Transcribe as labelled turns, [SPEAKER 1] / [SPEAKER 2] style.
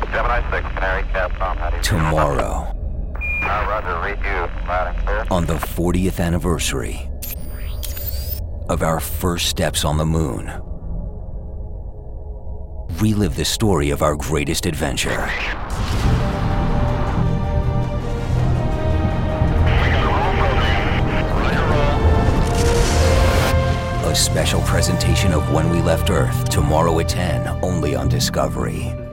[SPEAKER 1] Gemini 6, Canary, Capcom, how do you
[SPEAKER 2] Tomorrow,
[SPEAKER 1] Roger, read you, loud and clear.
[SPEAKER 2] on the 40th anniversary of our first steps on the moon, relive the story of our greatest adventure. A special presentation of When We Left Earth, tomorrow at 10, only on Discovery.